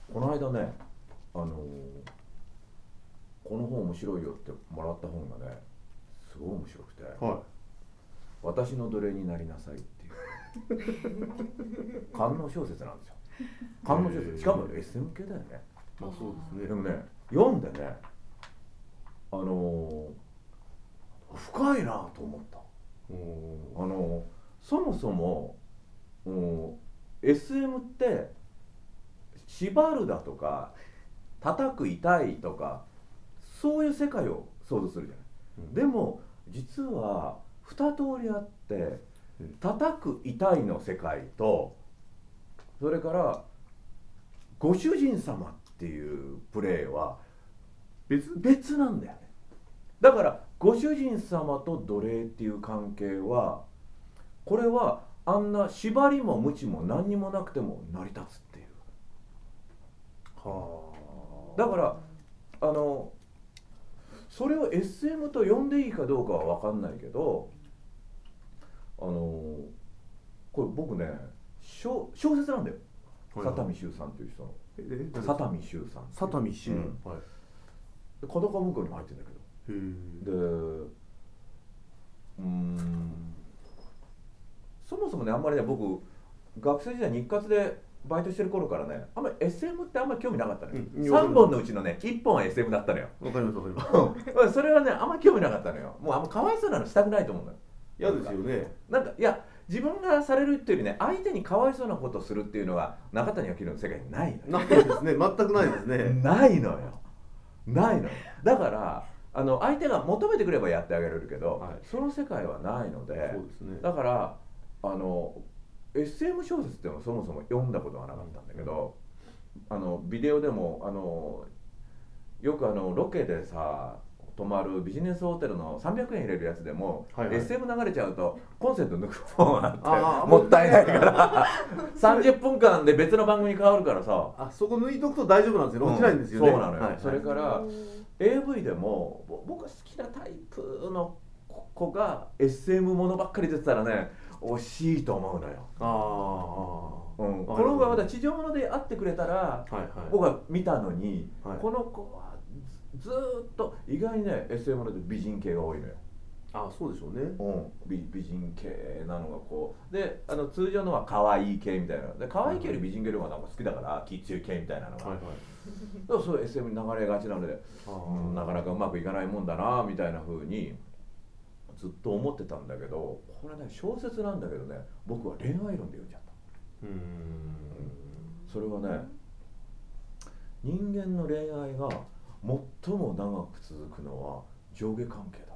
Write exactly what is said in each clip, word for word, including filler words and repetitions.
この間ね、あのー、この本面白いよってもらった本がね、すごい面白くて、はい、私の奴隷になりなさいっていう官能小説なんですよ。官能小説、しかも エスエム 系だよね。 まあそうですね。 でもね、読んでね、あのー、深いなと思った。あのー、そもそも、うん、エスエム って縛るだとか叩く痛いとかそういう世界を想像するじゃない、うん、でも実は二通りあって、叩く痛いの世界とそれからご主人様っていうプレーは 別, 別なんだよね。だからご主人様と奴隷っていう関係はこれはあんな縛りも無知も何にもなくても成り立つっていう。はあ。だからあのそれを エスエム と呼んでいいかどうかは分かんないけど、あのこれ僕ね 小, 小説なんだよ。佐田見修さんという人の。え佐田見修さん。 佐田見修。はい。 角川文庫にも入ってるんだけど。へで、うーん。そもそもね、あんまりね、僕学生時代日活でバイトしてる頃からね、あんまり エスエム ってあんまり興味なかったのよ、うん、さんぼんのうちのねいっぽんは エスエム だったのよ。 わかりますわかります。 それはねあんまり興味なかったのよ。もうあんまかわいそうなのしたくないと思うのよ。 嫌ですよね。 なんかいや自分がされるっていうよりね、相手にかわいそうなことをするっていうのは中谷明の世界にないのよ。 ないですね。全くないですね。 ないのよ。ないのよ。だからあの相手が求めてくればやってあげられるけど、はい、その世界はないので、 そうですね。 だからあの エスエム 小説っていうのはそもそも読んだことがなかったんだけど、あのビデオでもあのよくあのロケでさ泊まるビジネスホテルのさんびゃくえん入れるやつでも、はいはい、エスエム 流れちゃうとコンセント抜く方があってあもったいないからさんじゅっぷんかんで別の番組に変わるからさあそこ抜いとくと大丈夫なんですよ、落ちないんですよね、 うん、そうなのよ、はい、それから エーブイ でも僕が好きなタイプの子が エスエム ものばっかり出てたらね惜しいと思うのよ。あ、うん、この子がまだ地上物で会ってくれたら、はいはい、僕は見たのに、はい、この子はずーっと意外にね エスエム で美人系が多いのよ。 ああそうでしょうね、 うん、美, 美人系なのがこうで、あの通常のは可愛い系みたいなで、可愛い系より美人系の方がなんか好きだから気強い系みたいなのが、はいはい、だからそう エスエム に流れがちなので、うん、なかなかうまくいかないもんだなみたいな風にずっと思ってたんだけど、これね小説なんだけどね、僕は恋愛論で読んじゃった。うーん、うん、それはね、人間の恋愛が最も長く続くのは上下関係だって。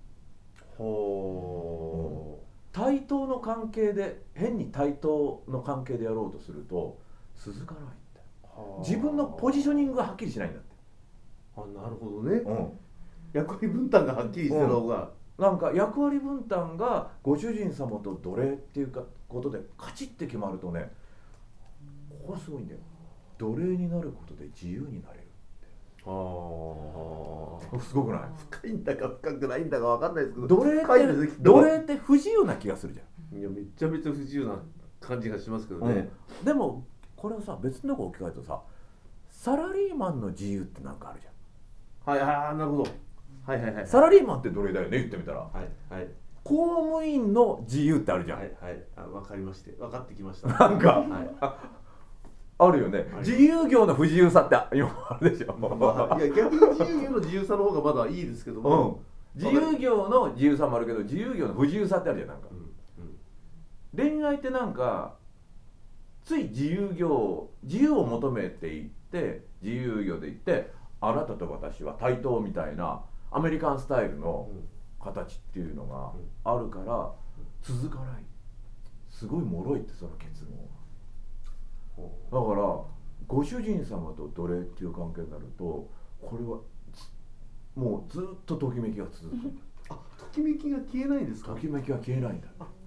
ほう、対等の関係で変に対等の関係でやろうとすると続かないって。自分のポジショニングがはっきりしないんだって。 あ、なるほどね、うん、役割分担がはっきりしてた方が、 うん、なんか役割分担がご主人様と奴隷っていうかことでカチッて決まるとね、ここがすごいんだよ。奴隷になることで自由になれる。ああ、すごくない？ 深いんだか深くないんだか分かんないですけど、 奴隷って奴隷って不自由な気がするじゃん。 いやめちゃめちゃ不自由な感じがしますけどね、 うん、でもこれをさ別のとこ置き換えるとさ、サラリーマンの自由ってなんかあるじゃん。 はい、ああなるほど、はいはいはい、 サラリーマンって奴隷だよね言ってみたら、 はいはい、 公務員の自由ってあるじゃん。 はいはい、あ分かりまして分かってきました。 なんか、はい、ああるよね、自由業の不自由さって今あるでしょ、 まあ、いや逆に自由業の自由さの方がまだいいですけども、 うん、自由業の自由さもあるけど自由業の不自由さってあるじゃん。なんか、うんうん、恋愛ってなんかつい自由業自由を求めていって自由業でいってあなたと私は対等みたいなアメリカンスタイルの形っていうのがあるから続かない。すごい脆いってその結論。だからご主人様と奴隷っていう関係になるとこれはもうずっとときめきが続く。 あ、ときめきが消えないんですか？ ときめきが消えないんだ。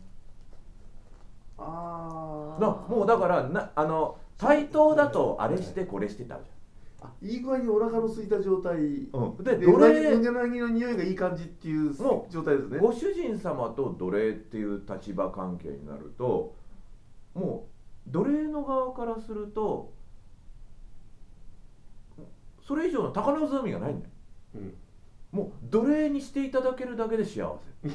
ああなもうだからなあの対等だとあれしてこれしてたじゃん。あ、いい具合にお腹の空いた状態、 うん、 で奴隷うなぎの匂いがいい感じっていう状態ですね。 ご主人様と奴隷っていう立場関係になるともう奴隷の側からするとそれ以上の高望みがないんだよ、うん、もう奴隷にしていただけるだけで幸せ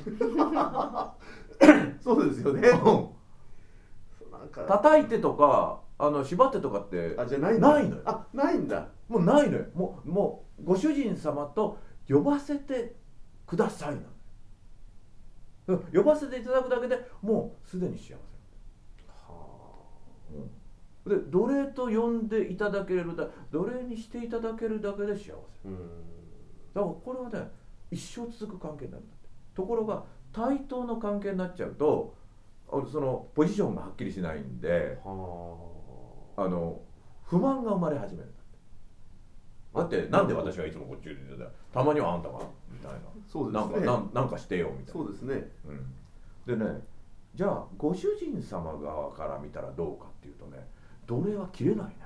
そうですよね、うん、 なんか叩いてとかあの縛ってとかってあじゃないないのよ。 あないんだ。 もうないのよ。もうもうご主人様と呼ばせてくださいなの。呼ばせていただくだけでもうすでに幸せ。はあ、うん、で奴隷と呼んでいただけるだ奴隷にしていただけるだけで幸せ。うんだからこれはね一生続く関係になるんだって。ところが対等の関係になっちゃうとそのポジションがはっきりしないんで、はああの不満が生まれ始めるんだって。だってなんで私はいつもこっちにいるんだよ、たまにはあんたがみたいな、 そうですね、 なんか、なんなんかしてよみたいな。 そうですね、 うん、でねじゃあご主人様側から見たらどうかっていうとね奴隷は切れないね。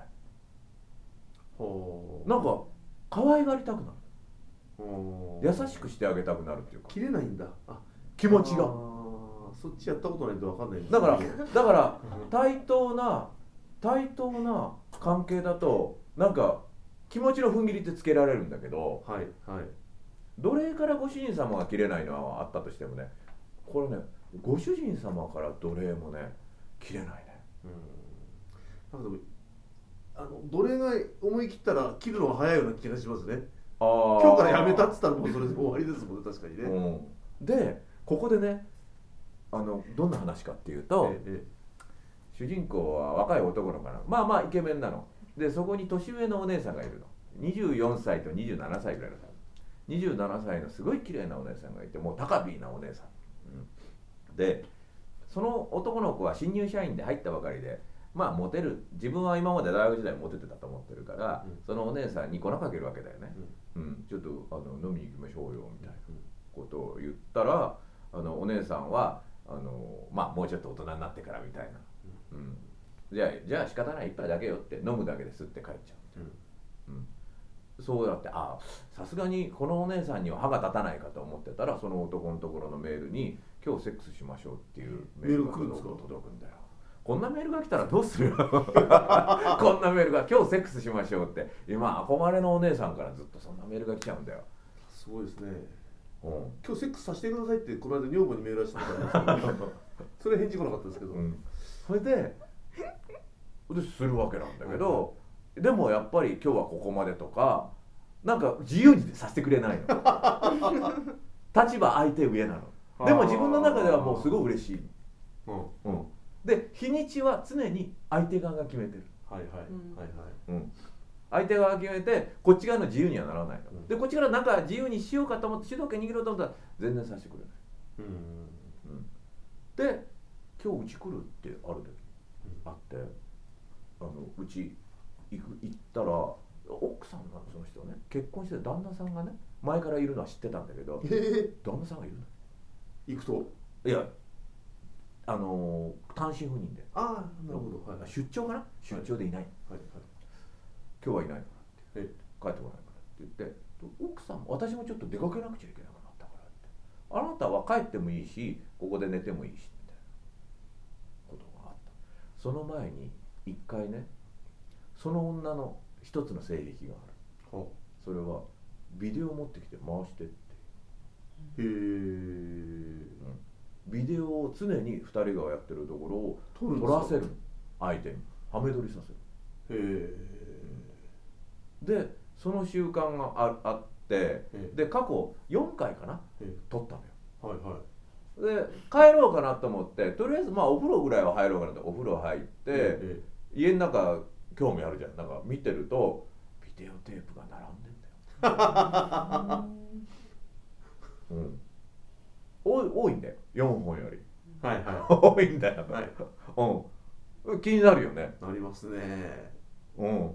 ほうなんか可愛がりたくなる、ほう優しくしてあげたくなるっていうか切れないんだ。あ気持ちがそっちやったことないと分かんないんですだからだから対等な対等な関係だとなんか気持ちの踏ん切りってつけられるんだけど、はいはい、奴隷からご主人様が切れないのはあったとしてもねこれねご主人様から奴隷もね切れないね。 うんなんかでもあの奴隷が思い切ったら切るのが早いような気がしますね。あ今日からやめたっつったらもうそれで終わりですもんね確かにね、 うん、でここでねあのどんな話かっていうと、ええ、主人公は若い男の子なの。まあまあイケメンなのでそこに年上のお姉さんがいるの。にじゅうよんさいとにじゅうななさいぐらいの差。にじゅうななさいのすごい綺麗なお姉さんがいてもう高美なお姉さん、うん、でその男の子は新入社員で入ったばかりでまあモテる自分は今まで大学時代モテてたと思ってるから、うん、そのお姉さんに粉かけるわけだよね、うんうん、ちょっとあの飲みに行きましょうよみたいなことを言ったらあのお姉さんはあのまあもうちょっと大人になってからみたいな、うん、じゃあじゃあ仕方ない一杯だけよって飲むだけですって帰っちゃう、うんうん、そうやってあさすがにこのお姉さんには歯が立たないかと思ってたらその男のところのメールに今日セックスしましょうっていうメールが届くんだよ。こんなメールが来たらどうするこんなメールが今日セックスしましょうって今憧れのお姉さんからずっとそんなメールが来ちゃうんだよ。 すごいですね、うん、今日セックスさせてくださいってこの間女房にメールしたんですけどそれ返事来なかったですけど、うん、 それででするわけなんだけど、うん、でもやっぱり今日はここまでとかなんか自由にさせてくれないの立場相手上なの。でも自分の中ではもうすごい嬉しい、うんうん、で日にちは常に相手側が決めてる。はいはい、うんはいはいうん、相手側が決めてこっち側の自由にはならないの、うん、でこっちからなんか自由にしようかと思って主導権握ろうと思ったら全然させてくれない、うんうん、で今日うち来るってある時あってあのうち行く行ったら奥さんなのその人はね結婚して旦那さんがね前からいるのは知ってたんだけど、えー、旦那さんがいるの行くといやあのー、単身赴任でああなるほど、はい、 出張かな出張でいない、はいはいはい、今日はいないからって帰ってこないからって言って奥さんも私もちょっと出かけなくちゃいけなくなったからってあなたは帰ってもいいしここで寝てもいいしみたいなことがあった。その前に一回ねその女の一つの性癖がある、はあ、それはビデオを持ってきて回してってへえ、うんビデオを常にふたりがやってるところを撮らせる相手にハメ撮りさせる。へえ。でその習慣が あ, あってで過去よんかいかな撮ったのよ。はいはい。で帰ろうかなと思ってとりあえずまあお風呂ぐらいは入ろうかなってお風呂入って家の中興味あるじゃんなんか見てるとビデオテープが並んでんだよ。うん多い、多いんだよよんほんよりはいはい多いんだよ、はい、うん気になるよね。 なりますね。 うん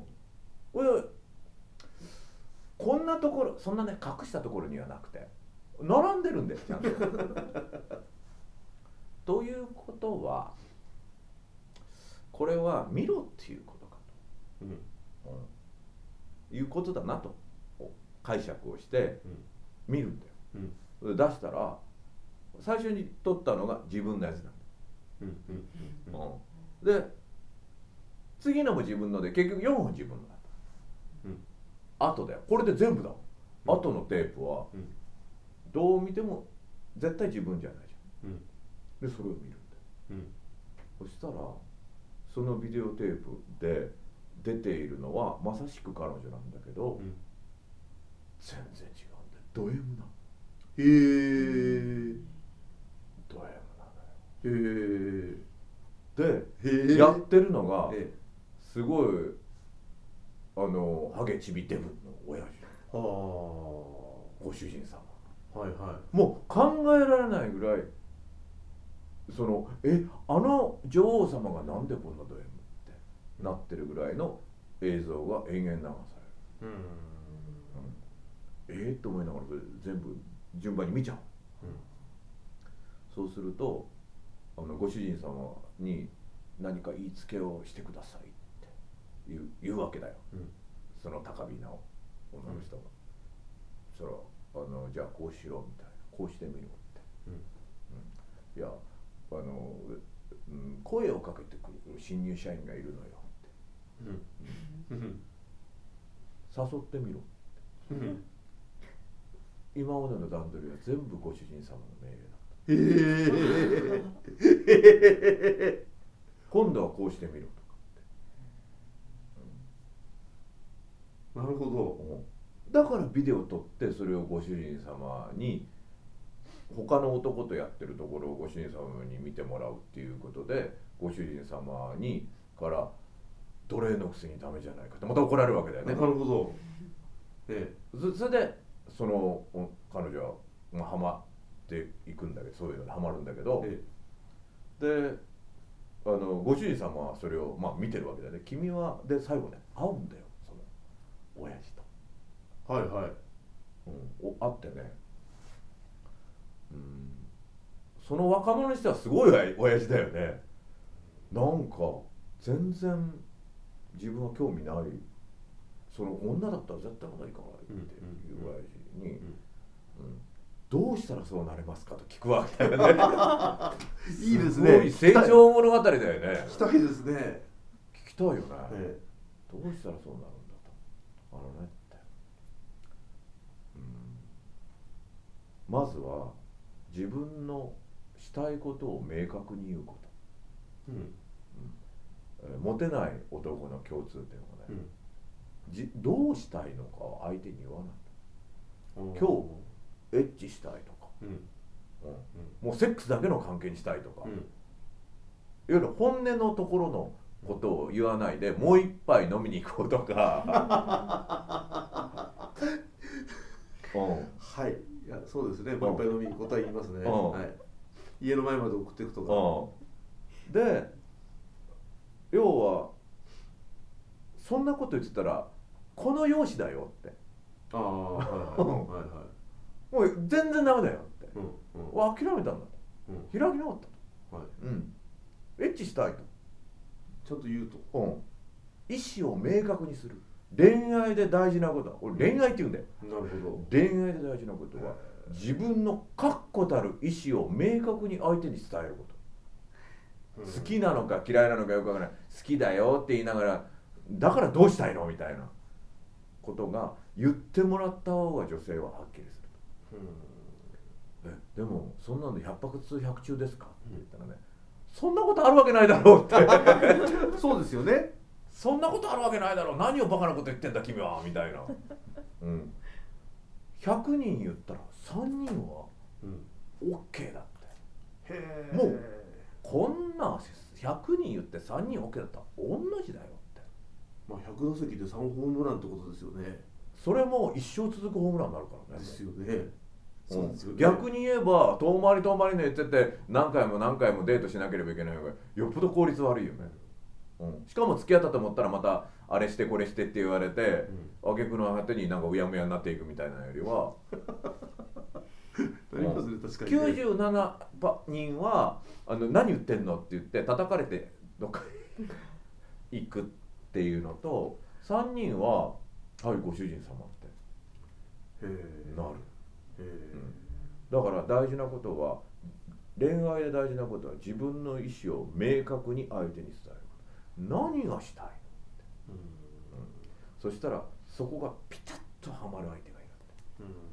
こんなところそんなね隠したところにはなくて並んでるんだよちゃんとということはこれは見ろっていうことかと、うんうん、いうことだなと解釈をして見るんだよ、うん、出したら最初に撮ったのが自分のやつなんだ、うんうんうん、で次のも自分ので結局よんほん自分のだった、 後だよ。これで全部だ。うん、後のテープは、うん、どう見ても絶対自分じゃないじゃん、うん、でそれを見るんだよ、うん、そしたらそのビデオテープで出ているのはまさしく彼女なんだけど、うん、全然違うんだよ。ド M な。 へえ。 ド M なのよ。 へえ。で、やってるのがすごいあのハゲチビデブの親父。はあ。ご主人様。 はいはい。 もう考えられないぐらい、そのえあの女王様がなんでこんなド M ってなってるぐらいの映像が延々流される。うん、うん、えー、と思いながら全部順番に見ちゃう。うん、そうするとあのご主人様に何か言いつけをしてくださいって言う、言うわけだよ。うん、その高飛な女の人が。うん、そしたらあのじゃあこうしようみたいな、こうしてみようって、うんうん、いやあの、うん、声をかけてくる新入社員がいるのよって、うんうん、誘ってみろって、うん、今までの段取りは全部ご主人様の命令だった、えー、今度はこうしてみろとかって、うん、なるほど。 だからビデオを撮ってそれをご主人様に他の男とやってるところをご主人様に見てもらうっていうことで、ご主人様にから奴隷のくせにダメじゃないかってまた怒られるわけだよね。 なるほど、ええ、それでその彼女は、まあ、ハマっていくんだけど、そういうのでハマるんだけど、ええ、であのご主人様はそれを、まあ、見てるわけだよね。君はで最後ね会うんだよ、その親父と。 はいはい、 うん、お会ってね、うん、その若者にしてはすごい親父だよね。なんか全然自分は興味ない、その女だったら絶対まだ行かないっていう親父に、うんうん、どうしたらそうなれますかと聞くわけだよね。 いいですね。 すごい成長物語だよね。 聞きたいですね。 聞きたいよね、 ええ、 どうしたらそうなるんだと。あのね、まずは自分のしたいことを明確に言うこと、うんうん、モテない男の共通点はね、うん、じどうしたいのかを相手に言わないと。今日エッチしたいとか、うんうん、もうセックスだけの関係にしたいとか、うん、いわゆる本音のところのことを言わないで、もう一杯飲みに行こうとか、 うん、はい、いやそうですね、もう一杯飲みに行くことは言いますね、はい、家の前まで送っていくとか、うん、で要はそんなこと言ってたらこの容姿だよって、ああはいはいはいはい、もう全然ダメだよって、うんうん、諦めたんだと、うん、開き直ったと、はい、うん、エッチしたいとちゃんと言うと、 うん、意思を明確にする。恋愛で大事なことは、俺恋愛って言うんだよ。 なるほど。 恋愛で大事なことは自分の確固たる意思を明確に相手に伝えること、うん、好きなのか嫌いなのかよくわからない、好きだよって言いながらだからどうしたいのみたいなことが言ってもらった方が女性ははっきりすると、うん、えでもそんなんで百発百中ですかって言ったらね、うん、そんなことあるわけないだろうってそうですよね、 そんなことあるわけないだろう、何をバカなこと言ってんだ君はみたいな、うん、ひゃくにん言ったらさんにんは OK だって、うん、もうこんなひゃくにん言ってさんにん OK だったら同じだよって、 まあ、ひゃく打席でさんホームランってことですよね。 それも一生続くホームランになるからね。 ですよね。 そうですよね。逆に言えば遠回り遠回りの言ってて何回も何回もデートしなければいけないのがよっぽど効率悪いよね、うん、しかも付き合ったと思ったらまたあれしてこれしてって言われて、うん、挙句の果てになんかうやむやになっていくみたいなよりはきゅうじゅうななにんはあの何言ってんのって言って叩かれてどっか行くっていうのと、さんにんははいご主人様ってなる。へ、うん、だから大事なことは、恋愛で大事なことは自分の意思を明確に相手に伝える。何がしたいのって、うんうん、そしたらそこがピタッとハマる相手がいる。 うん